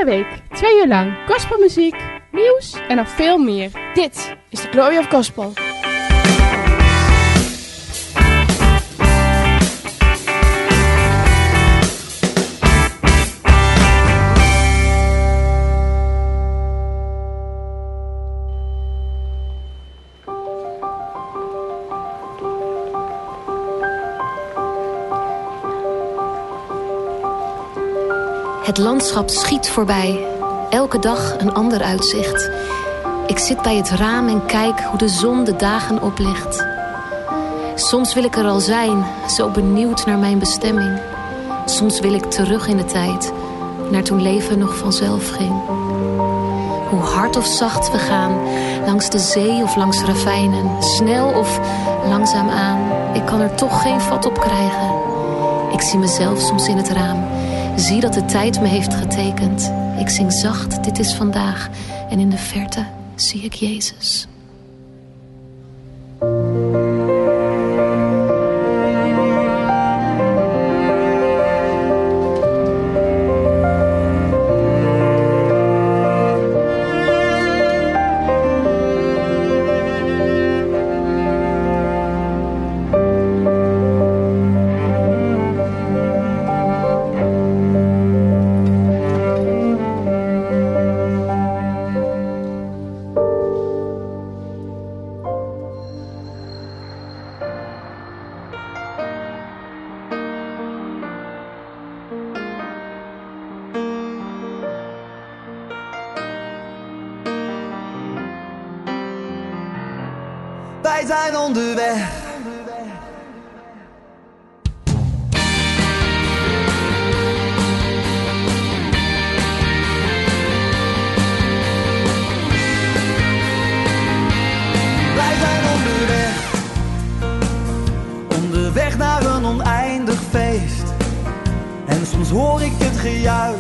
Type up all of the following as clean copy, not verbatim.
Iedere week, 2 uur lang, gospelmuziek, nieuws en nog veel meer. Dit is de Glory of Gospel. Het landschap schiet voorbij, elke dag een ander uitzicht. Ik zit bij het raam en kijk hoe de zon de dagen oplicht. Soms wil ik er al zijn, zo benieuwd naar mijn bestemming. Soms wil ik terug in de tijd, naar toen leven nog vanzelf ging. Hoe hard of zacht we gaan, langs de zee of langs ravijnen. Snel of langzaam aan, ik kan er toch geen vat op krijgen. Ik zie mezelf soms in het raam. Zie dat de tijd me heeft getekend. Ik zing zacht, dit is vandaag. En in de verte zie ik Jezus. Wij zijn onderweg. Wij zijn onderweg. Onderweg naar een oneindig feest. En soms hoor ik het gejuich.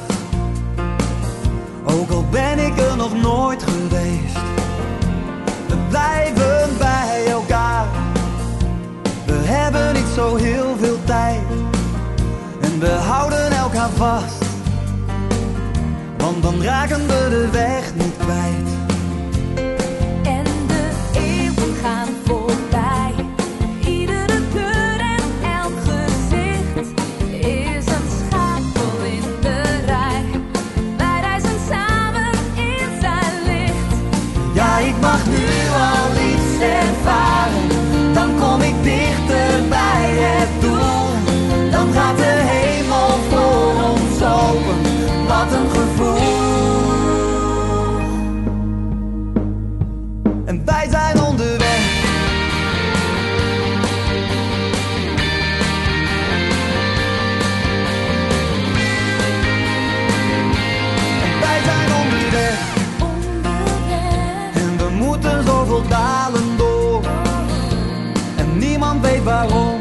Ook al ben ik er nog nooit geweest. We blijven bij elkaar. We hebben niet zo heel veel tijd. En we houden elkaar vast. Want dan raken we de weg niet kwijt. En de eeuwen gaan voorbij. Iedere kleur en elk gezicht is een schakel in de rij. Wij reizen samen in zijn licht. Ja, ik mag nu al iets ervaren. Dan kom ik dichter bij het doel. Dan gaat de hemel voor ons open. Wat een gevoel. En wij zijn onderweg. En wij zijn onderweg. En we moeten zoveel dalen door. En niemand weet waarom.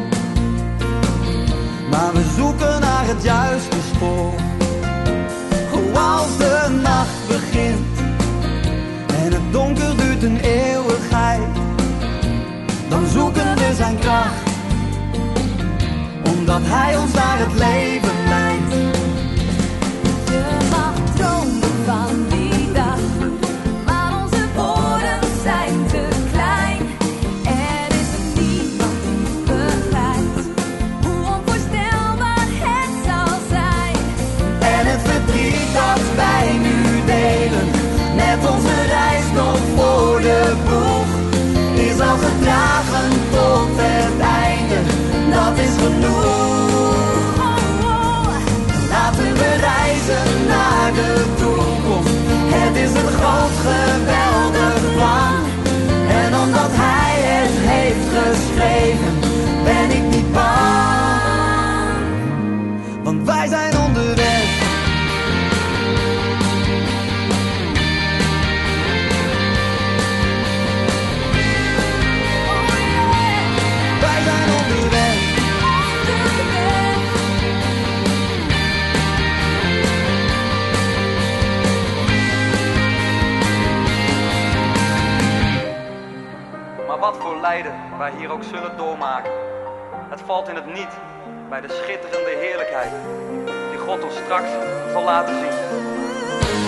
Maar we zoeken naar het juiste spoor. Als de nacht begint en het donker duurt een eeuwigheid, dan zoeken we zijn kracht, omdat hij ons naar het leven leidt. Je mag dromen van die dag, maar onze woorden zijn te klein. Er is niemand die begrijpt hoe onvoorstelbaar het zal zijn. En het verdriet dat wij nu delen, net onze reis nog voor de boeg, is al gedragen tot het einde, dat is genoeg. Laten we reizen naar de toekomst, het is een groot geweldig plan. En omdat hij het heeft geschreven, ben ik niet bang. Want wij zijn onderweg. Wij zijn onderweg. Maar wat voor lijden wij hier ook zullen doormaken. Het valt in het niet bij de schitterende heerlijkheid die God ons straks zal laten zien.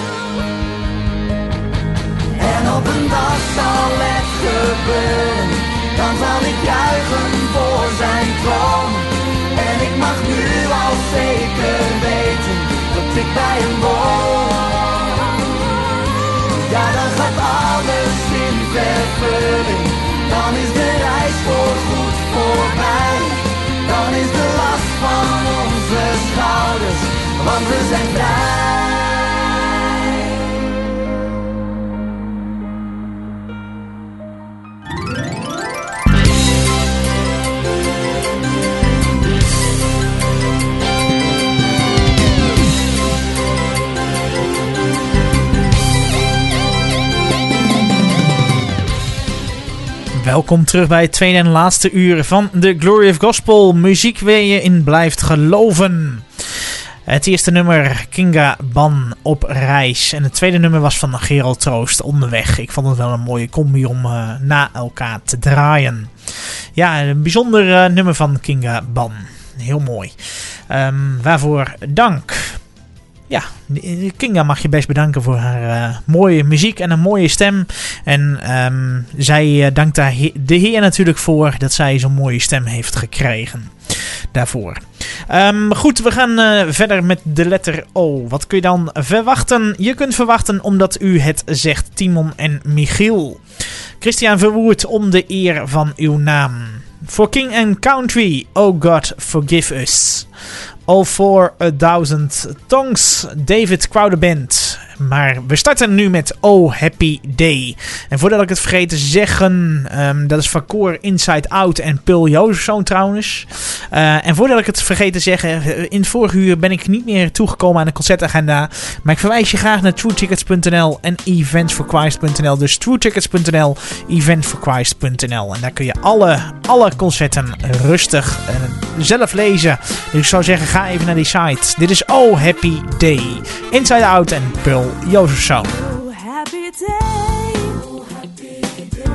op een dag zal het gebeuren, dan zal ik juichen voor zijn troon. En ik mag nu al zeker weten dat ik bij hem woon. Ja, dan gaat alles in vervulling, dan is de reis voorgoed voorbij. Dan is de last van onze schouders, want we zijn vrij. Welkom terug bij het tweede en laatste uur van The Glory of Gospel. Muziek waar je in blijft geloven. Het eerste nummer, Kinga Ban, Op Reis. En het tweede nummer was van Gerald Troost, Onderweg. Ik vond het wel een mooie combi om na elkaar te draaien. Ja, een bijzonder nummer van Kinga Ban. Heel mooi. Waarvoor dank. Ja, Kinga mag je best bedanken voor haar mooie muziek en een mooie stem. En zij dankt daar de Heer natuurlijk voor dat zij zo'n mooie stem heeft gekregen. Daarvoor. Goed, we gaan verder met de letter O. Wat kun je dan verwachten? Je kunt verwachten omdat u het zegt, Timon en Michiel. Christian Verwoerd, om de eer van uw naam. For King and Country, oh God, forgive us. All for 1000 Tongues, David Crowderband. Maar we starten nu met Oh Happy Day. En voordat ik het vergeet te zeggen, dat is van koor Inside Out en Pul Jozefzoon trouwens. En voordat ik het vergeet te zeggen, in het vorige uur ben ik niet meer toegekomen aan de concertagenda. Maar ik verwijs je graag naar truetickets.nl en eventsforchrist.nl. Dus truetickets.nl, eventsforchrist.nl. En daar kun je alle concerten rustig zelf lezen. Dus ik zou zeggen, ga even naar die site. Dit is Oh Happy Day. Inside Out en Pul Jozefzoon. Oh, happy day. Oh, happy day.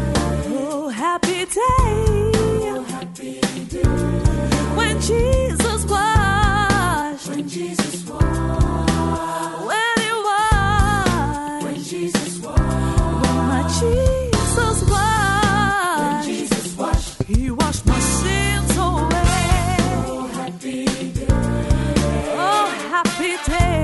Oh, happy day. Oh, happy day. When Jesus washed. When Jesus washed. When he washed. When Jesus washed. When my Jesus washed. When Jesus washed. He washed my sins away. Oh, happy day. Oh, happy day.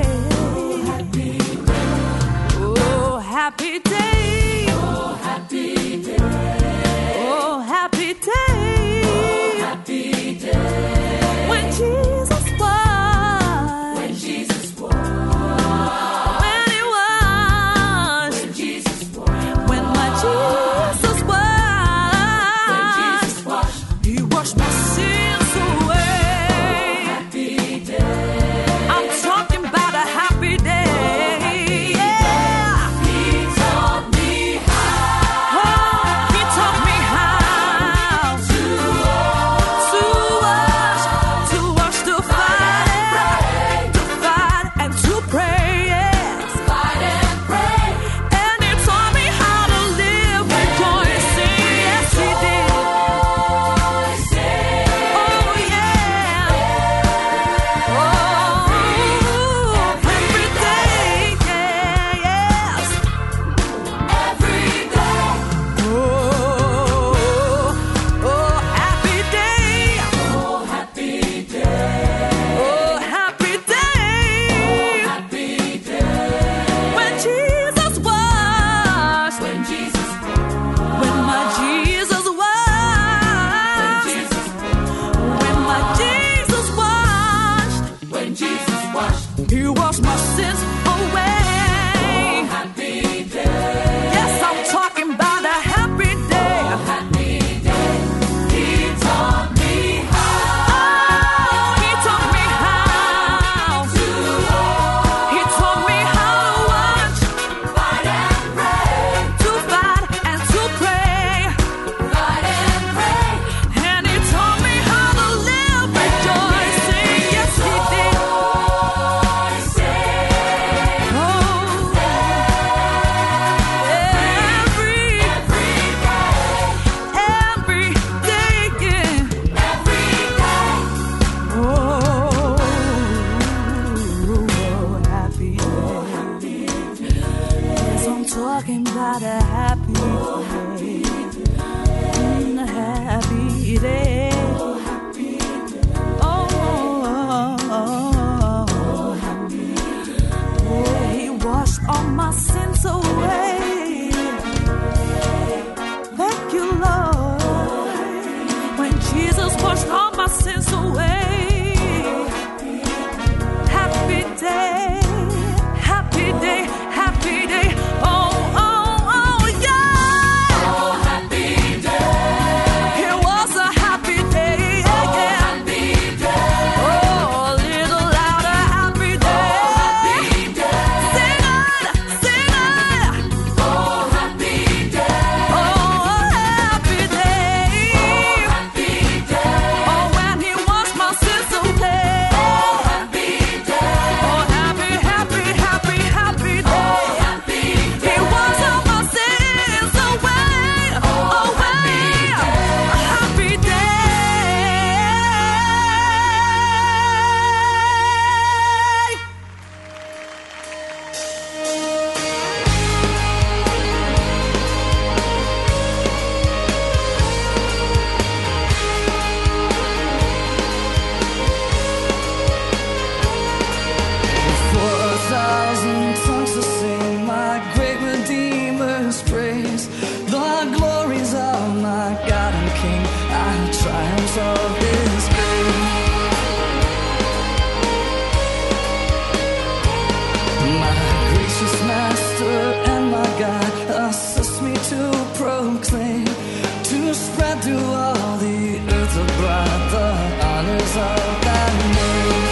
Happy day, oh happy day, oh happy day, oh happy day. When Jesus washed, when Jesus washed, when he washed, when Jesus washed, when my Jesus washed, when Jesus washed, he washed my sins away. Oh, happy day. I'm talking about a happy day. flame to spread through all the earth abroad the honors of thy name.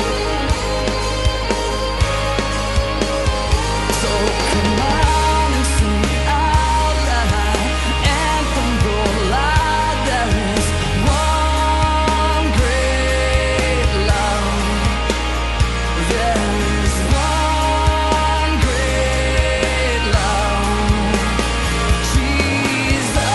So come on and sing out loud, anthem go loud. There is one great love. There is one great love, Jesus.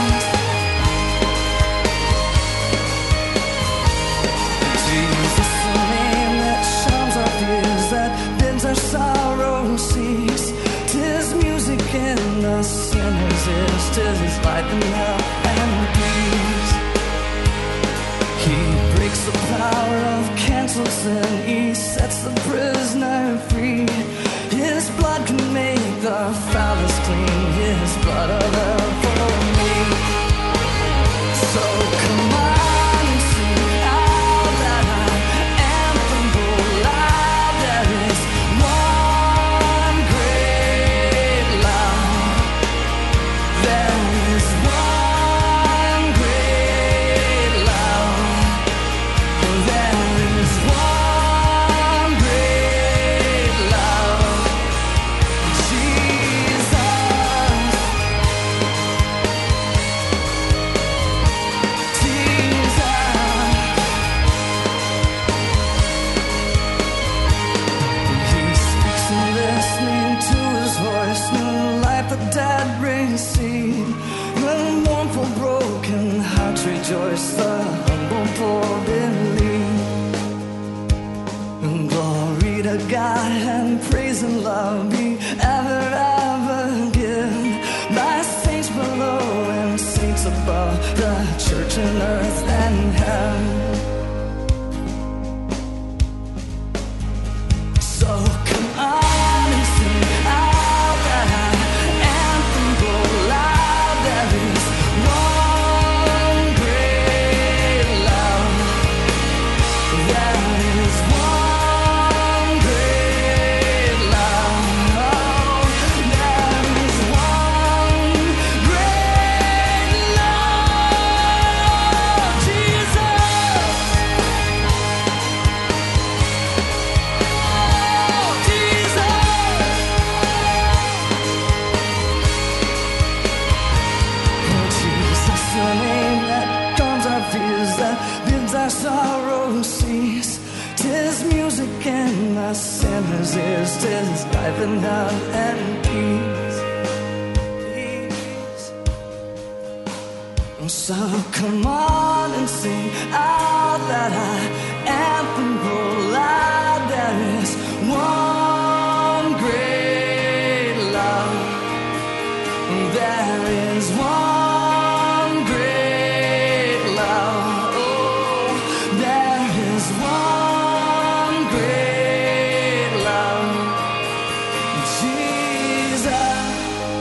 Jesus, the name that charms our fears, that bids our sorrow cease. 'Tis music in the sinner's ears, 'tis life and health and peace. He breaks the power of cancelled sin, he sets the prisoner free. His blood can make the foulest clean, his blood of love for me. So come on and sing out loud, anthem go loud. There is one great love. There is one great love. There is one great love, Jesus. He speaks and listening to his voice, new life the dead receive. The mournful broken hearts rejoice, the humble poor believe. And glory to God and praise and love be ever, ever given by saints below and saints above, the church and earth and heaven. So come on and sing out loud, anthem go loud. There is one great love. There is one great love. There is one great love, Jesus. Jesus, the name that calms our fears, that bids our sorrow cease. 'Tis music in the sinner's ears, 'tis life and health and peace. Peace. So come on and sing out loud, anthem go loud. There is one great love. There is one great love. Oh, there is one great love, Jesus.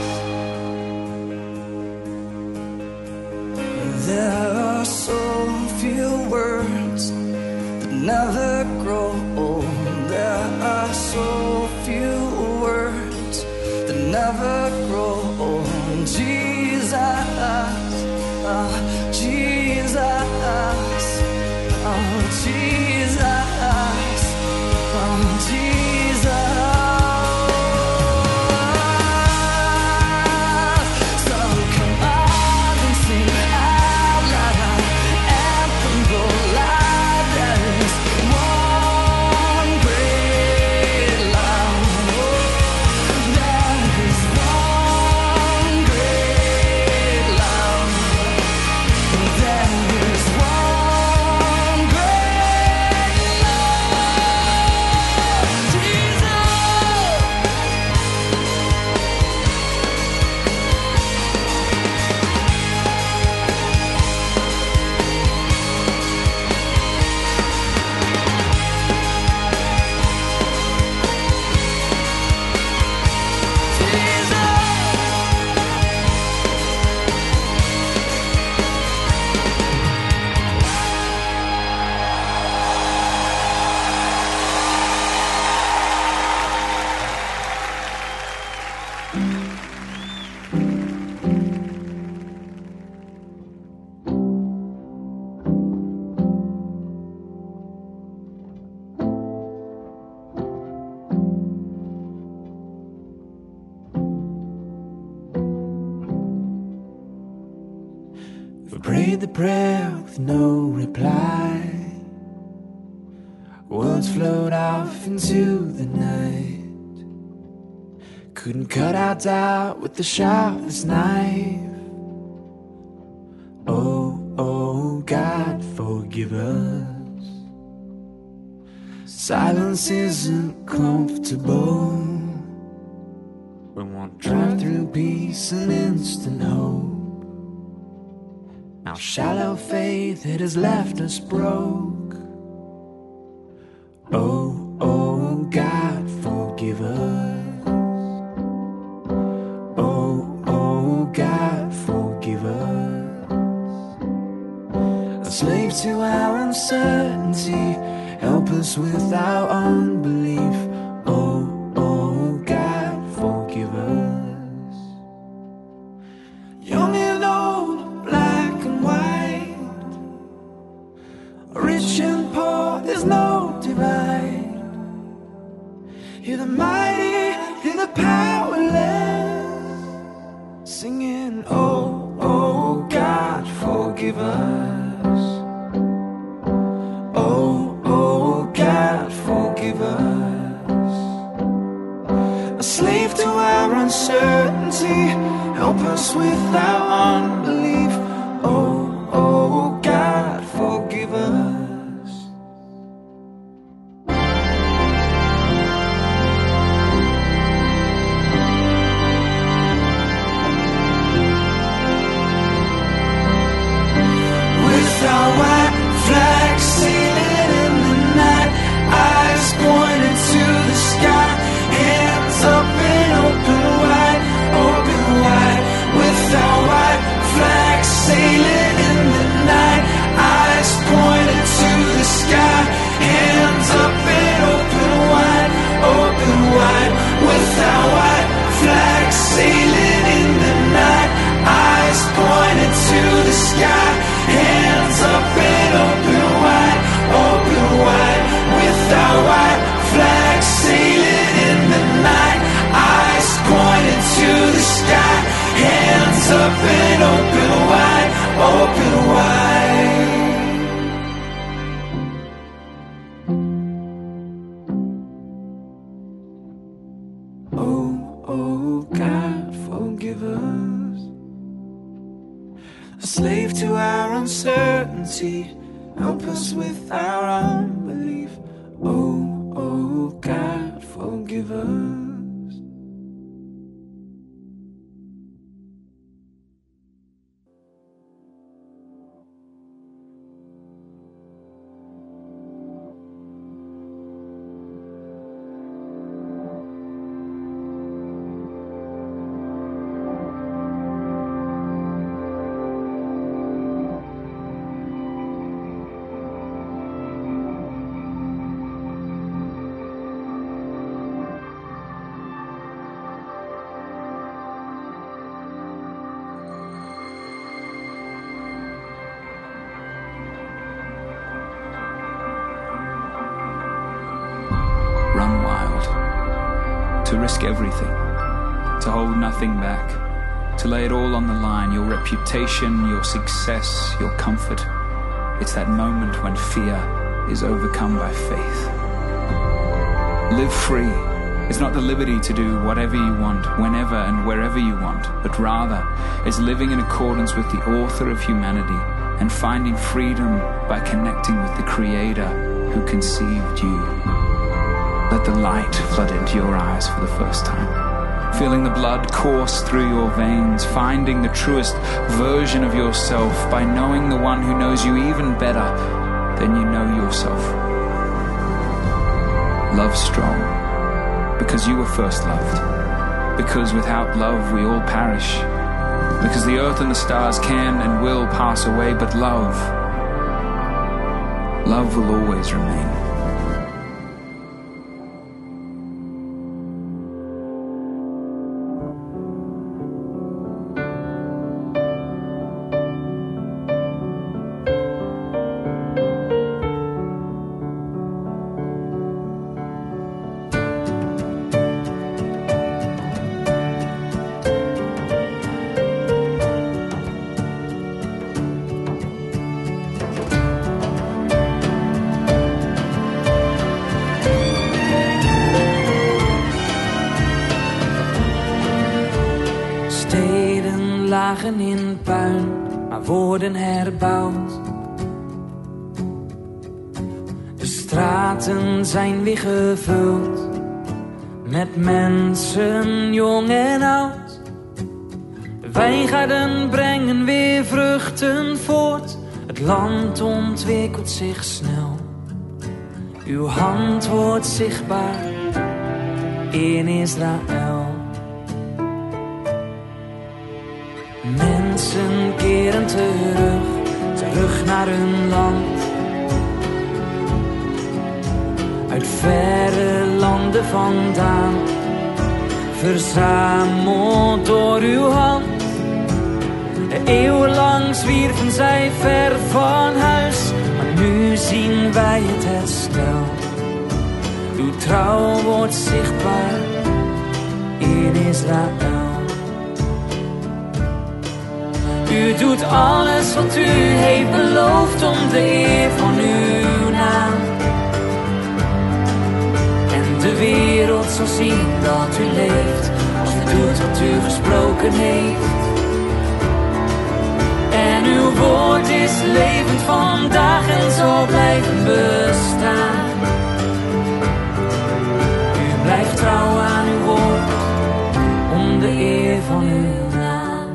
There are so few words that never grow old. There are so few words that never grow old. Jesus, oh Jesus, oh Jesus, oh Jesus. So come on and sing out loud, anthem go loud. There is one great love. There is one great love. There is one great prayed the prayer with no reply. Words flowed off into the night. Couldn't cut out doubt with the sharpest knife. Oh, oh, God, forgive us. Silence isn't comfortable. We won't drive through peace and instant hope. Our shallow faith, it has left us broke. Oh, oh, God, forgive us. Oh, oh, God, forgive us. A slave to our uncertainty, help us with our unbelief. Oh, oh, God, forgive us. Young and old, black and white, rich and poor, there's no divide. Hear the mighty, hear the powerless, singing, oh, oh, God, forgive us. Oh, oh, God, forgive us. A slave to our uncertainty, help us with our unbelief. Oh, oh, God, forgive us. With our white flag sailing in the night, eyes pointed to the sky, hands up and open wide, open wide. With our white flag sailing in the night, eyes pointed to the sky, hands up and open wide, open wide. With our white flag sailing in the night, eyes pointed to the sky, hands up and open wide, open wide. With our white flag sailing in the night, eyes pointed to the sky, hands up and open wide, open wide. Oh, oh, God, forgive us. A slave to our uncertainty, help us with our unbelief. Oh, oh, God, forgive us. Run wild, to risk everything, to hold nothing back, to lay it all on the line, your reputation, your success, your comfort. It's that moment when fear is overcome by faith. Live free. It's not the liberty to do whatever you want, whenever and wherever you want, but rather it's living in accordance with the author of humanity and finding freedom by connecting with the Creator who conceived you. Let the light flood into your eyes for the first time, feeling the blood course through your veins, finding the truest version of yourself by knowing the one who knows you even better than you know yourself. Love strong, because you were first loved, because without love we all perish, because the earth and the stars can and will pass away, but love will always remain. liggen in puin, maar worden herbouwd. De straten zijn weer gevuld met mensen, jong en oud. De wijngaarden brengen weer vruchten voort. Het land ontwikkelt zich snel. Uw hand wordt zichtbaar in Israël. Mensen keren terug naar hun land. Uit verre landen vandaan, verzameld door uw hand. Eeuwenlang zwierven zij ver van huis, maar nu zien wij het herstel. Uw trouw wordt zichtbaar in Israël. U doet alles wat u heeft beloofd om de eer van uw naam. En de wereld zal zien dat u leeft, als u doet wat u gesproken heeft. En uw woord is levend vandaag en zal blijven bestaan. U blijft trouw aan uw woord, om de eer van uw naam.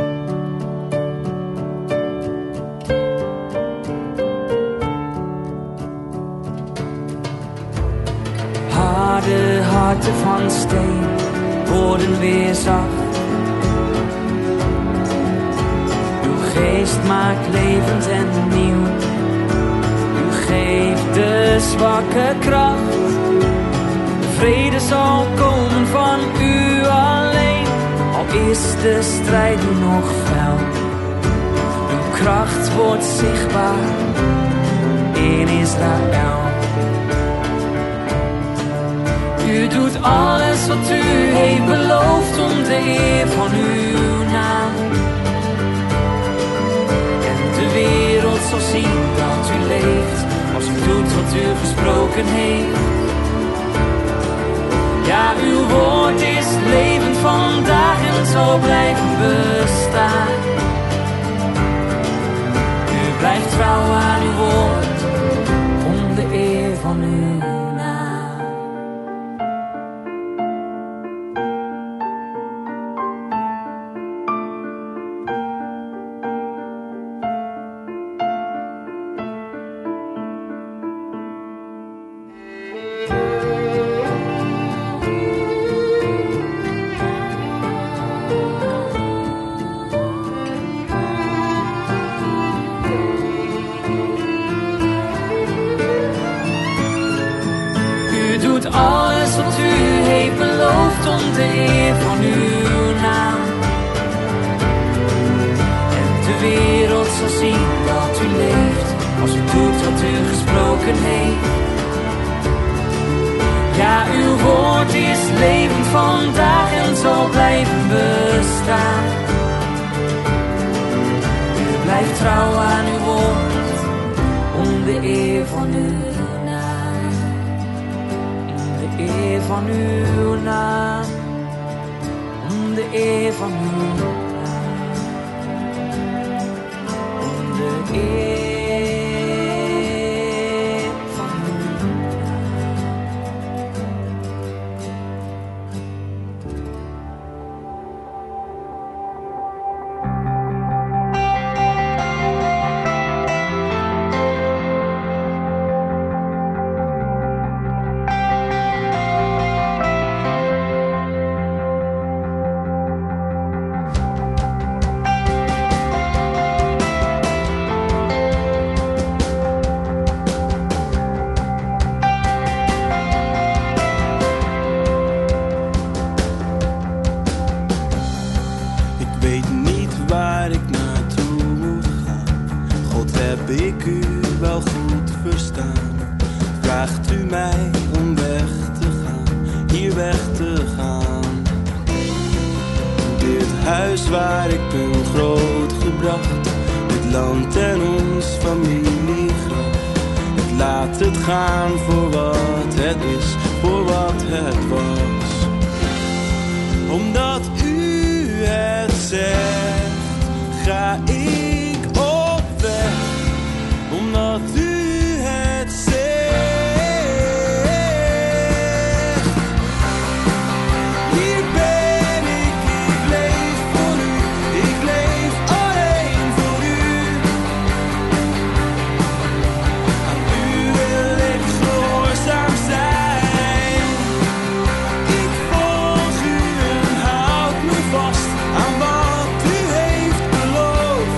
Harde harten van steen worden weer zacht. Geest maakt levend en nieuw. U geeft de zwakke kracht. De vrede zal komen van u alleen, al is de strijd nu nog fel. Uw kracht wordt zichtbaar in Israël. U doet alles wat u heeft beloofd om de eer van uw naam. De wereld zal zien dat u leeft, als u doet wat u gesproken heeft. Ja, uw woord is levend vandaag en zal blijven bestaan. U blijft trouw aan uw woord, om de eer van uw naam. Alles wat u heeft beloofd om de eer van uw naam. En de wereld zal zien dat u leeft, als u doet wat u gesproken heeft. Ja, uw woord is levend vandaag en zal blijven bestaan. U blijft trouw aan uw woord, om de eer van uw naam. De eer van uw naam, om de eer van uw naam, om de eer van uw naam. ik u wel goed verstaan? Vraagt u mij om weg te gaan, hier weg te gaan? Dit huis waar ik ben grootgebracht, dit land en ons familiegraf. Ik laat het gaan voor wat het is, voor wat het was. Omdat u het zegt, ga ik op weg, omdat u het zegt. Hier ben ik leef voor u, ik leef alleen voor u. Aan u wil ik gehoorzaam zijn. Ik volg u en houd me vast aan wat u heeft beloofd.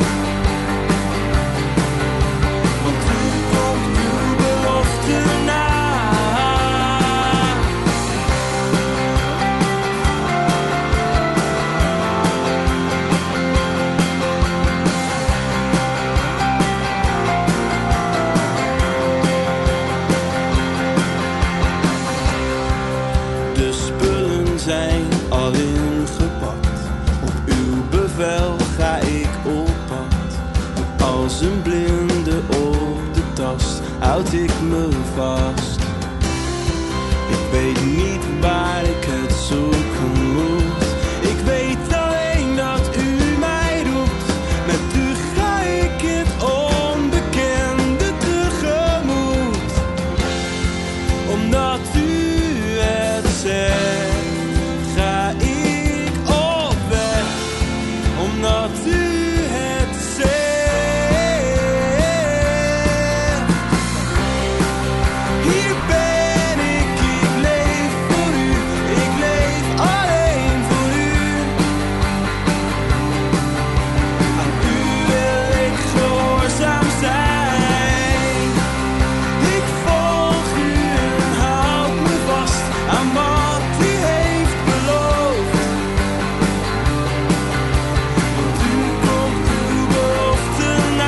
Want u komt uw belofte na. De spullen zijn al ingepakt. Op uw bevel ga ik op pad. Als een blinde op de tast houd ik me vast. Ik weet niet waar ik het zoeken moet. Ik weet alleen dat u mij roept. Met u ga ik het onbekende tegemoet. Omdat u het zegt, ga ik op weg. Omdat u het zegt. Hier ben ik leef voor u, ik leef alleen voor u. Aan u wil ik gehoorzaam zijn. Ik volg u en houd me vast aan wat u heeft beloofd. Want u komt uw belofte na.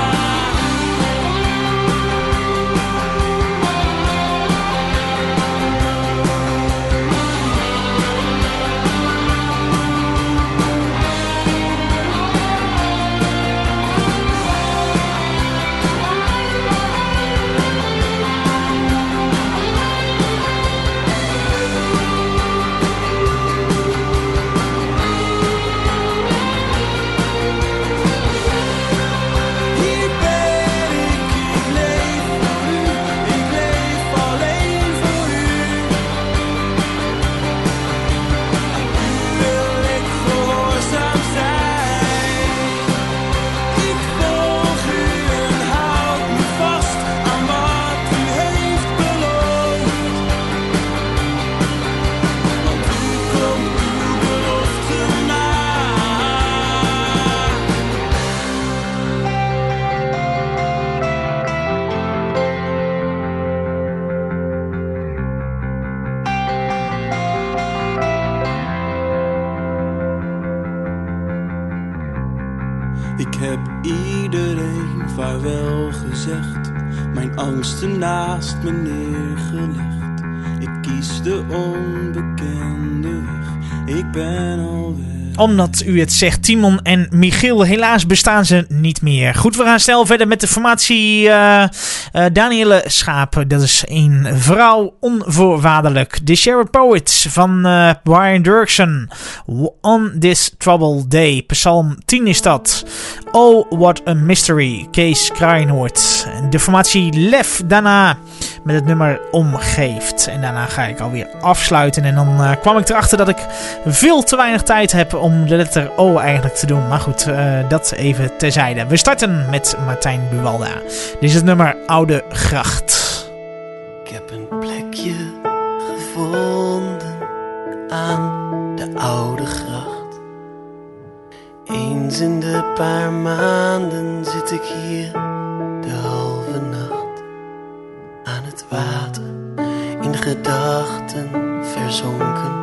Hier ben ik leef voor u, ik leef alleen voor u. Aan u wil ik gehoorzaam zijn. Ik volg u en houd me vast aan wat u heeft beloofd. Want u komt uw belofte na. Ik heb iedereen vaarwel gezegd, mijn angsten naast me neergelegd. Ik kies de onbekende weg, ik ben al weg. Omdat u het zegt, Timon en Michiel, helaas bestaan ze niet meer. Goed, we gaan snel verder met de formatie Danielle Schaap. Dat is een vrouw, onvoorwaardelijk. The Shared Poets van Brian Dirksen. On This Troubled Day. Psalm 10 is dat. Oh, what a mystery. Kees Kraaienoord. De formatie Lef daarna met het nummer Omgeeft. En daarna ga ik alweer afsluiten. En dan kwam ik erachter dat ik veel te weinig tijd heb om de letter O eigenlijk te doen. Maar goed, dat even terzijde. We starten met Martijn Buwalda. Dit is het nummer Oude Gracht. Ik heb een plekje gevonden aan de Oude Gracht. Eens in de paar maanden zit ik hier de halve nacht aan het water, in gedachten verzonken.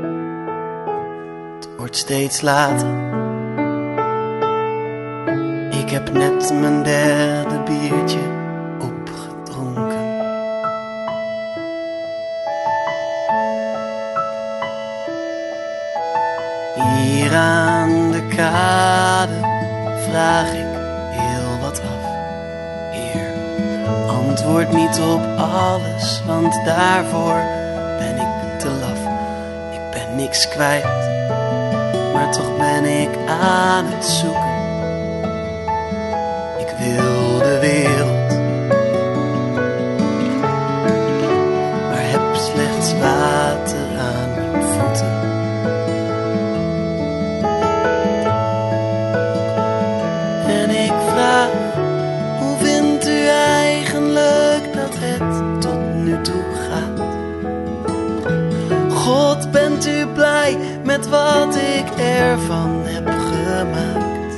Het wordt steeds later. Ik heb net mijn derde biertje opgedronken. Hier aan de kade vraag ik heel wat af. Heer, antwoord niet op alles, want daarvoor ben ik te laf. Ik ben niks kwijt, maar toch ben ik aan het zoeken toe gaat. God, bent u blij met wat ik ervan heb gemaakt?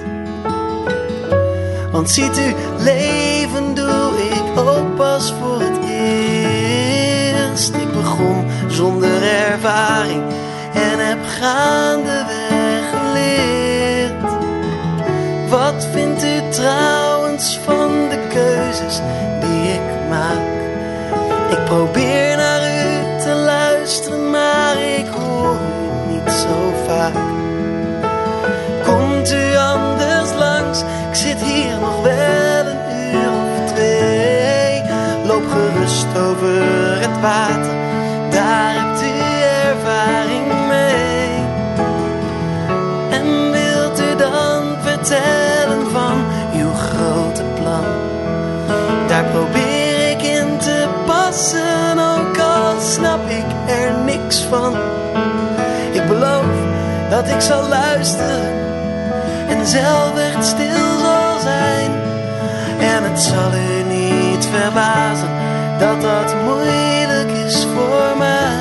Want ziet u, leven doe ik ook pas voor het eerst. Ik begon zonder ervaring en heb gaandeweg geleerd. Wat vindt u trouwens van de keuzes die ik maak? Ik probeer naar u te luisteren, maar ik hoor u niet zo vaak. Komt u anders langs? Ik zit hier nog wel een uur of 2. Loop gerust over het water, daar hebt u ervaring mee. En wilt u dan vertellen van uw grote plan? Daar probeer ik in te passen, ook al snap ik er niks van. Ik beloof dat ik zal luisteren en zelf echt stil zal zijn. En het zal u niet verbazen dat dat moeilijk is voor mij.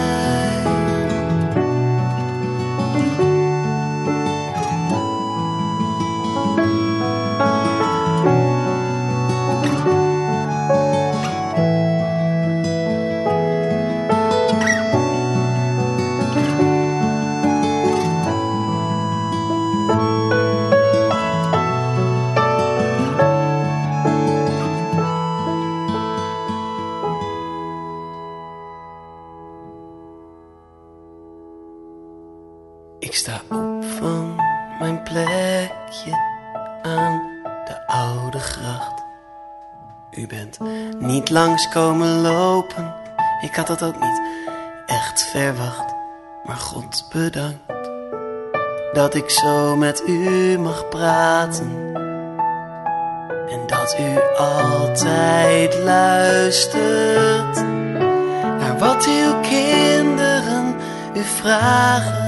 Ik sta op van mijn plekje aan de oude gracht. U bent niet langs komen lopen, ik had dat ook niet echt verwacht. Maar God bedankt dat ik zo met u mag praten. En dat u altijd luistert naar wat uw kinderen u vragen.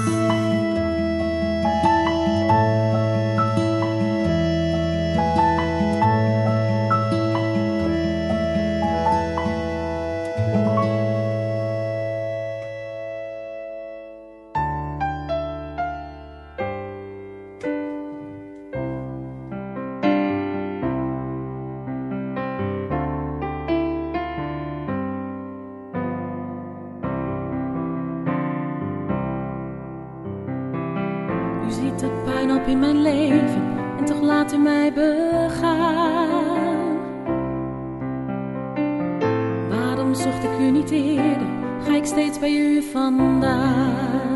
In mijn leven en toch laat u mij begaan. Waarom zocht ik u niet eerder? Ga ik steeds bij u vandaan?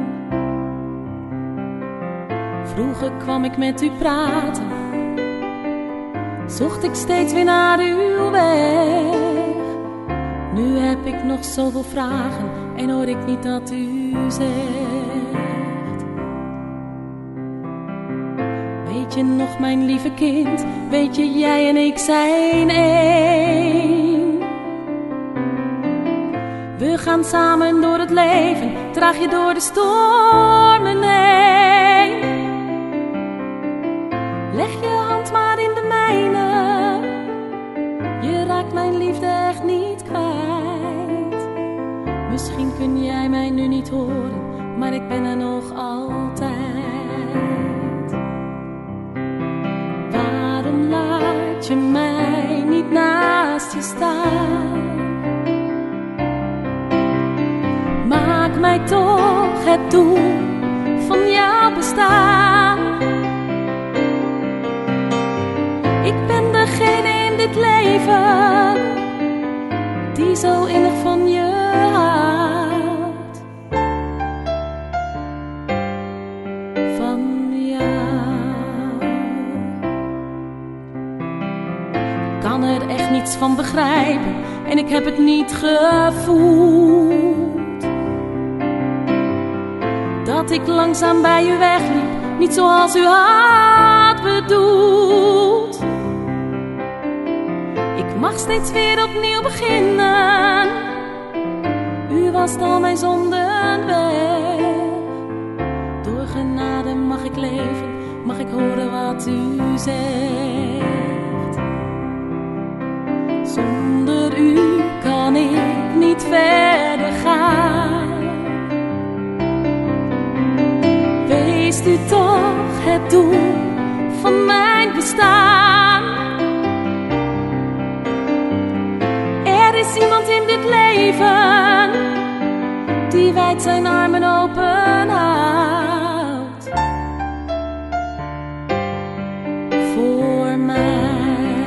Vroeger kwam ik met u praten, zocht ik steeds weer naar uw weg. Nu heb ik nog zoveel vragen en hoor ik niet dat u zegt. Weet je nog, mijn lieve kind, weet je, jij en ik zijn één. We gaan samen door het leven, draag je door de stormen heen. Leg je hand maar in de mijne, je raakt mijn liefde echt niet kwijt. Misschien kun jij mij nu niet horen, maar ik ben er nog altijd. Laat je mij niet naast je staan. Maak mij toch het doel van jouw bestaan. Ik ben degene in dit leven die zo innig van je houdt. Van kan er echt niets van begrijpen en ik heb het niet gevoeld. Dat ik langzaam bij u wegliep, niet zoals u had bedoeld. Ik mag steeds weer opnieuw beginnen, u wast al mijn zonden weg. Door genade mag ik leven, mag ik horen wat u zegt. Zonder u kan ik niet verder gaan. Wees u toch het doel van mijn bestaan. Er is iemand in dit leven die wijd zijn armen open houdt voor mij.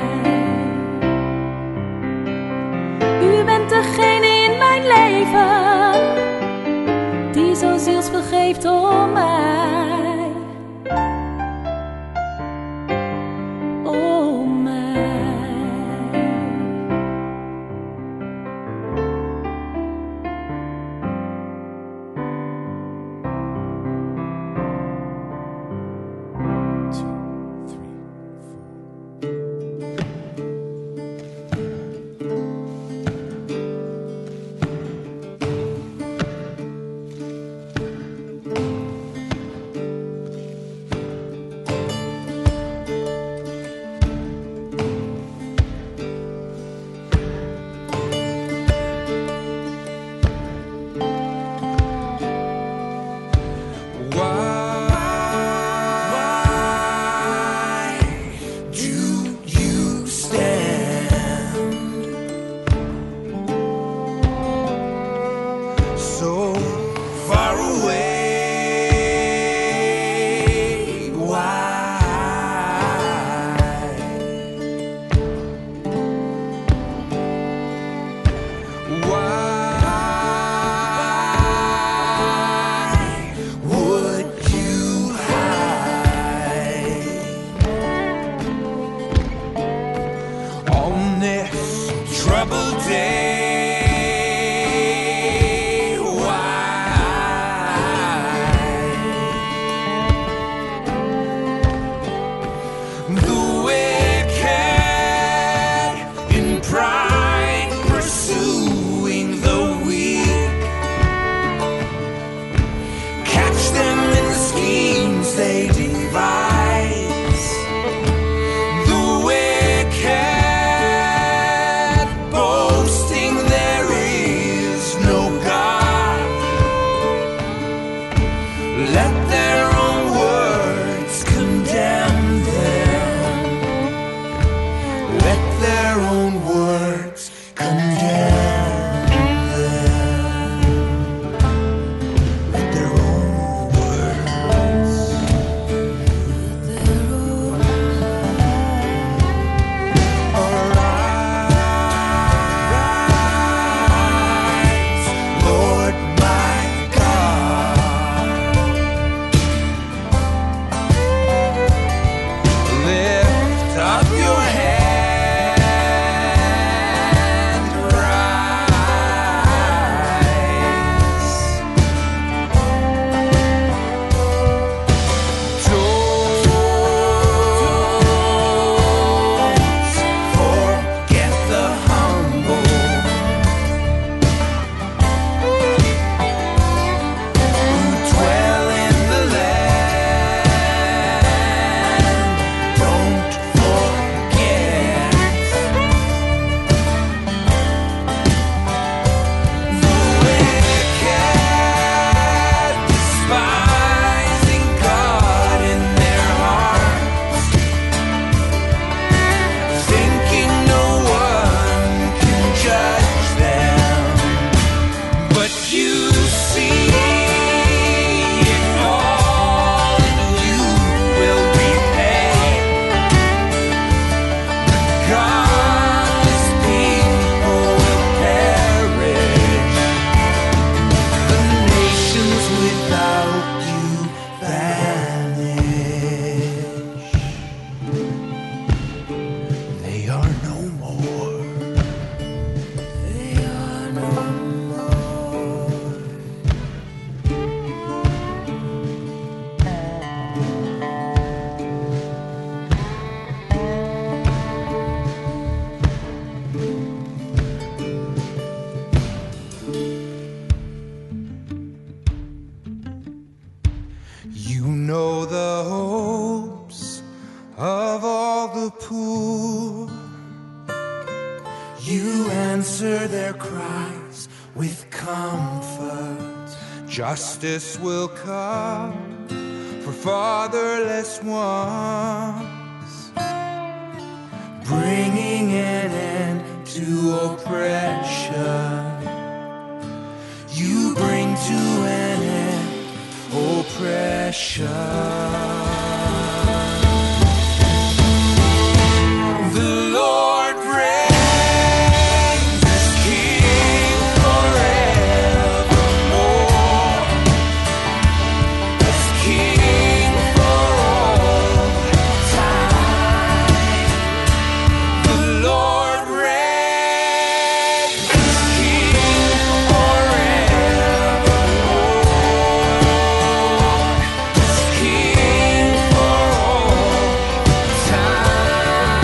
U bent degene in mijn leven die zo zielsveel geeft om mij. Om mij. The wicked boasting answer their cries with comfort. Justice will come for fatherless ones, bringing an end to oppression. You bring to an end oppression. The Lord reigns as King forevermore, as King for all time. The Lord reigns as King forevermore, as King for all time.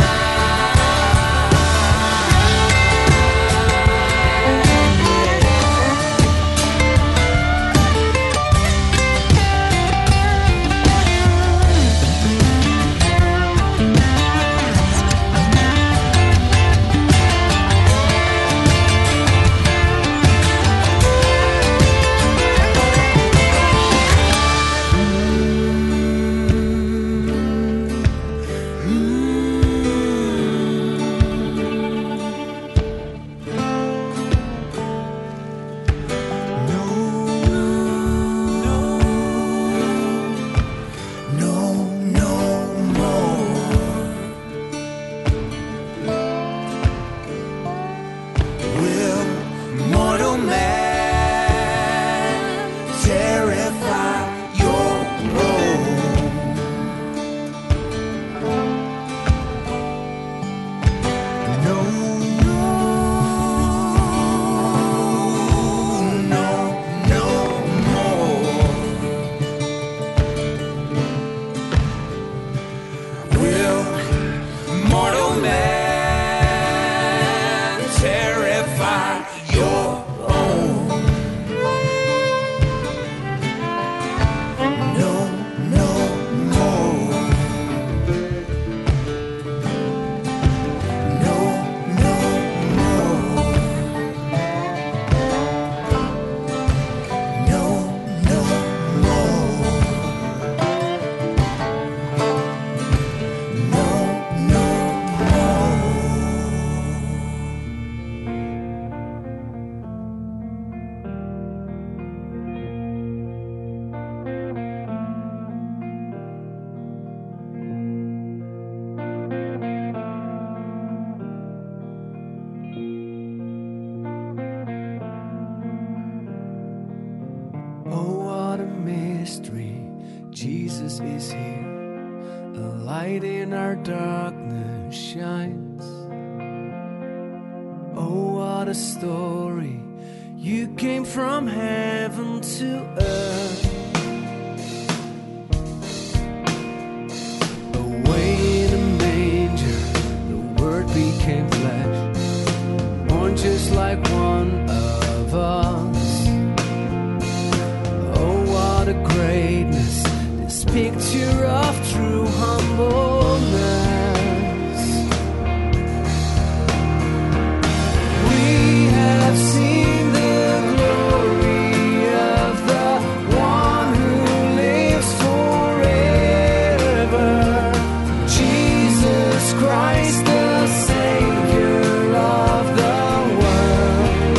Will mortal man terrify your home? No, no more. Will mortal man terrify your home? No more. No more. No more. No Oh, what a mystery, Jesus is here. A light in our darkness shines. Oh, what a story, you came from heaven to earth. Away in a manger, the Word became flesh, born just like one of us. Oh, what a greatness, this picture of true humbleness. We have seen the glory of the one who lives forever, Jesus Christ, the Savior of the world.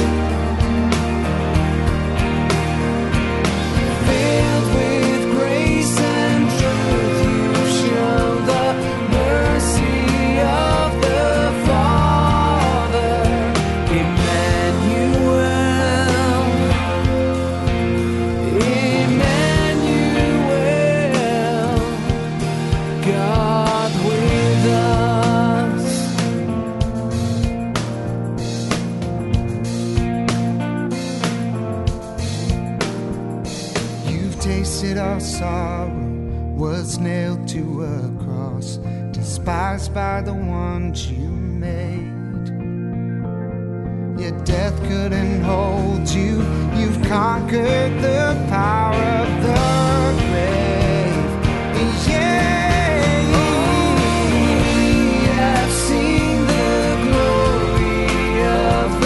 Filled with grace and truth, you show the mercy of the Father. Emmanuel, Emmanuel, God with us. You've tasted our sorrow, was nailed to a cross, despised by the ones you made. Yet death couldn't hold you. You've conquered the power of the grave. Yeah, we have seen the glory of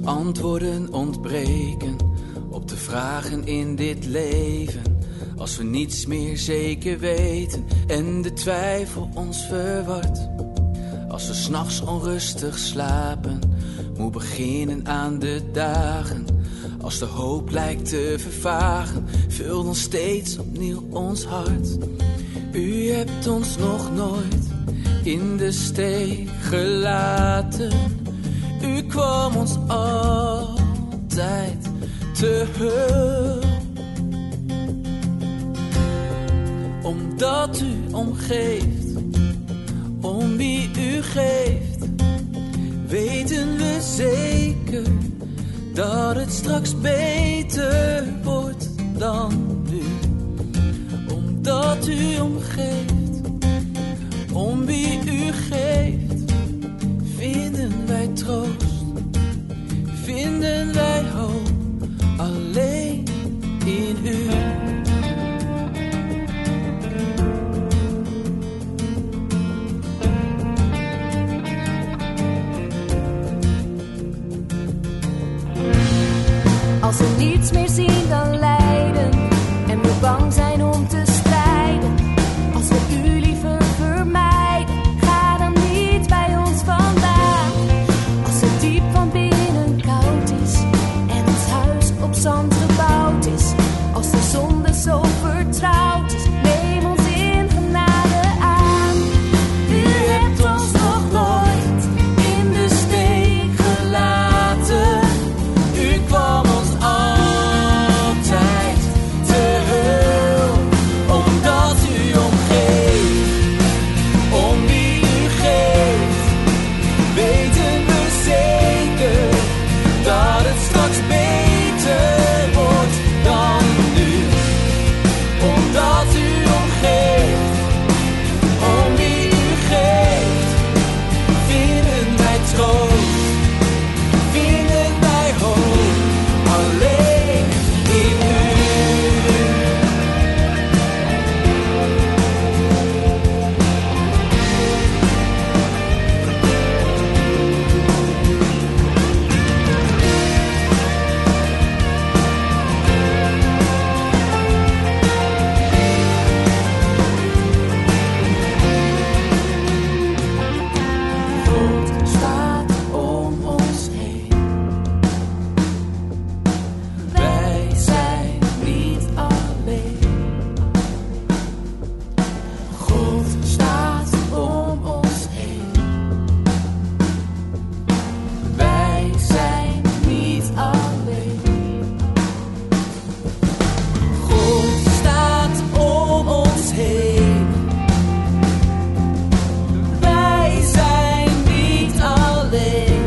antwoorden ontbreken op de vragen in dit leven. Als we niets meer zeker weten en de twijfel ons verwart. Als we 's nachts onrustig slapen, moe beginnen aan de dagen. Als de hoop lijkt te vervagen, vult ons steeds opnieuw ons hart. U hebt ons nog nooit in de steek gelaten. U kwam ons altijd te hulp. Omdat u omgeeft, om wie u geeft, weten we zeker dat het straks beter wordt dan nu. Omdat u omgeeft, om wie u geeft, vinden wij troost, vinden wij hoop, alleen in u. Als we niets meer zien dan lijden en we bang zijn om te strijden. Als we u liever vermijden, ga dan niet bij ons vandaan. Als het diep van binnen koud is en ons huis op zand gebouwd is. Als de zonde zo vertrouwd is, neem ons in genade aan. U hebt ons nog nooit in de steek gelaten. U kwam ons altijd te hulp, omdat u omgeeft, om wie u geeft, weten we zeker dat het straks beter wordt dan nu. Omdat u omgeeft, om wie u geeft, vinden wij troost, vinden wij hoop, alleen in u. God staat om ons heen. Wij zijn niet alleen. God staat om ons heen. Wij zijn niet alleen. God staat om ons heen. Wij zijn niet alleen.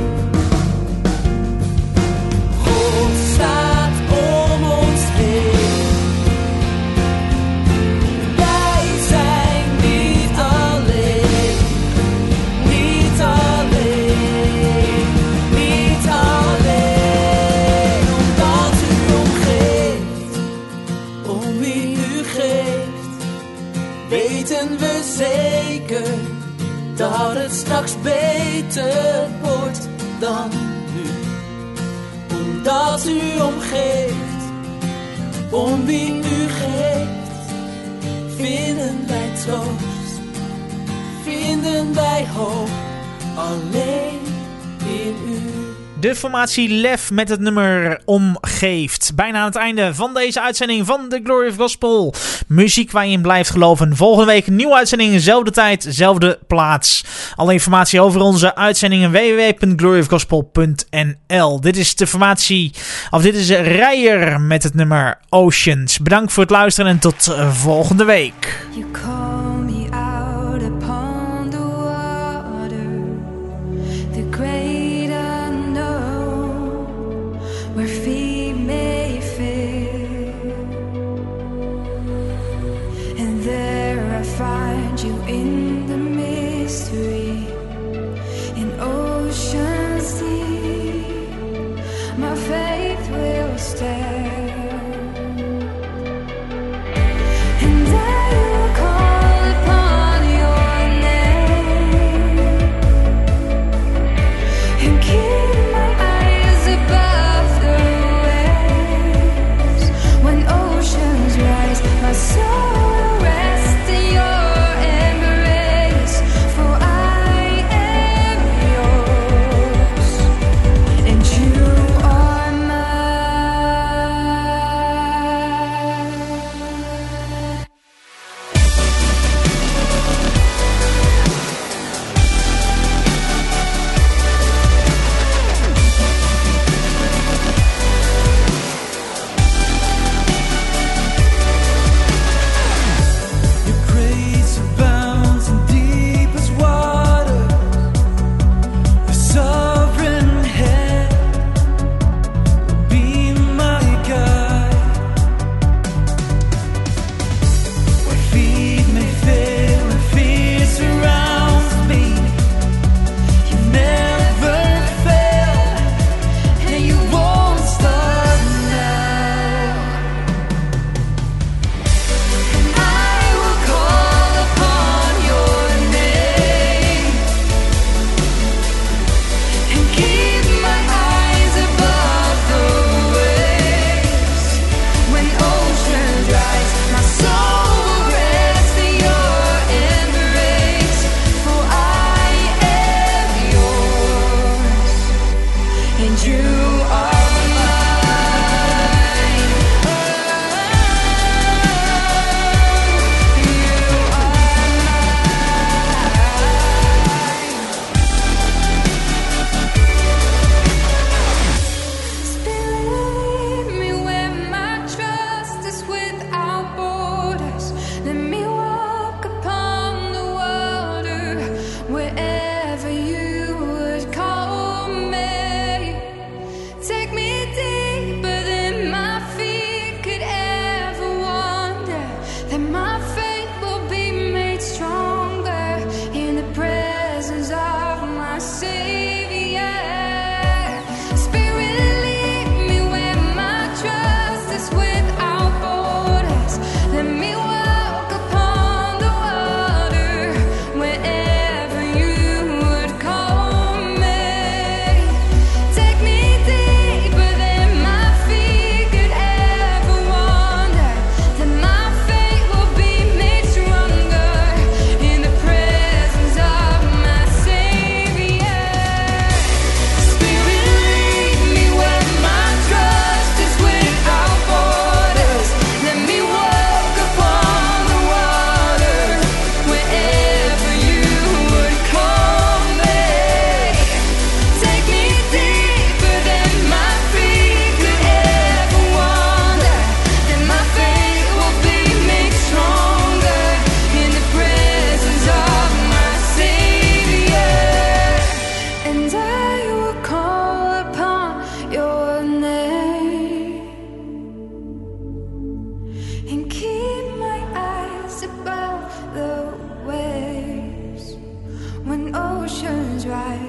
God staat om ons heen. Wij zijn niet alleen. Niet alleen. Niet alleen. Omdat u omgeeft, om wie u geeft, weten we zeker dat het straks beter wordt dan nu. Omdat u omgeeft, om wie u geeft, vinden wij troost, vinden wij hoop, alleen in u. De formatie Lef met het nummer Omgeeft. Bijna aan het einde van deze uitzending van The Glory of Gospel. Muziek waar je in blijft geloven. Volgende week een nieuwe uitzending, zelfde tijd, zelfde plaats. Alle informatie over onze uitzendingen www.gloryofgospel.nl. Dit is de formatie, of dit is Rijer met het nummer Oceans. Bedankt voor het luisteren en tot volgende week. You call me out upon the water, the great unknown, where feet may fail, and there I find you in the mystery, in oceans deep, my faith will stand. And I will call upon your name and keep my eyes above.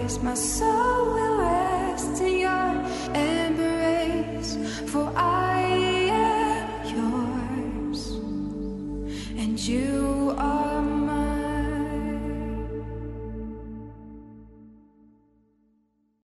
eyes, my soul will